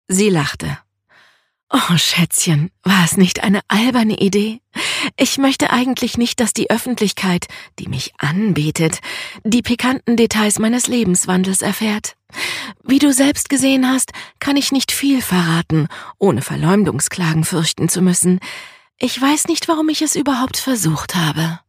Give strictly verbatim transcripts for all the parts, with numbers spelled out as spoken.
Sie lachte. »Oh, Schätzchen, war es nicht eine alberne Idee? Ich möchte eigentlich nicht, dass die Öffentlichkeit, die mich anbetet, die pikanten Details meines Lebenswandels erfährt. Wie du selbst gesehen hast, kann ich nicht viel verraten, ohne Verleumdungsklagen fürchten zu müssen. Ich weiß nicht, warum ich es überhaupt versucht habe.«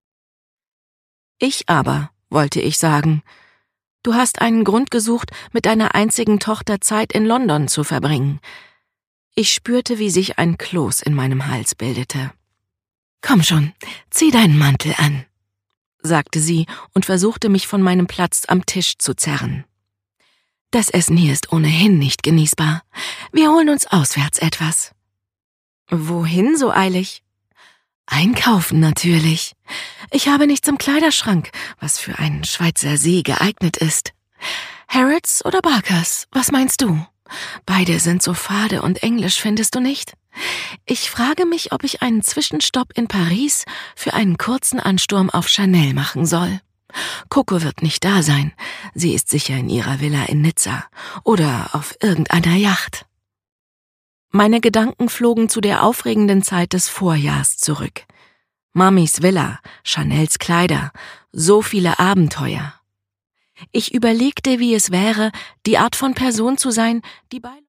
»Ich aber«, wollte ich sagen. »Du hast einen Grund gesucht, mit deiner einzigen Tochter Zeit in London zu verbringen.« Ich spürte, wie sich ein Kloß in meinem Hals bildete. »Komm schon, zieh deinen Mantel an«, sagte sie und versuchte, mich von meinem Platz am Tisch zu zerren. »Das Essen hier ist ohnehin nicht genießbar. Wir holen uns auswärts etwas.« »Wohin so eilig?« »Einkaufen natürlich. Ich habe nichts im Kleiderschrank, was für einen Schweizer See geeignet ist. Harrods oder Barkers, was meinst du? Beide sind so fade und englisch, findest du nicht? Ich frage mich, ob ich einen Zwischenstopp in Paris für einen kurzen Ansturm auf Chanel machen soll. Coco wird nicht da sein. Sie ist sicher in ihrer Villa in Nizza oder auf irgendeiner Yacht.« Meine Gedanken flogen zu der aufregenden Zeit des Vorjahrs zurück. Mamis Villa, Chanels Kleider, so viele Abenteuer. Ich überlegte, wie es wäre, die Art von Person zu sein, die bei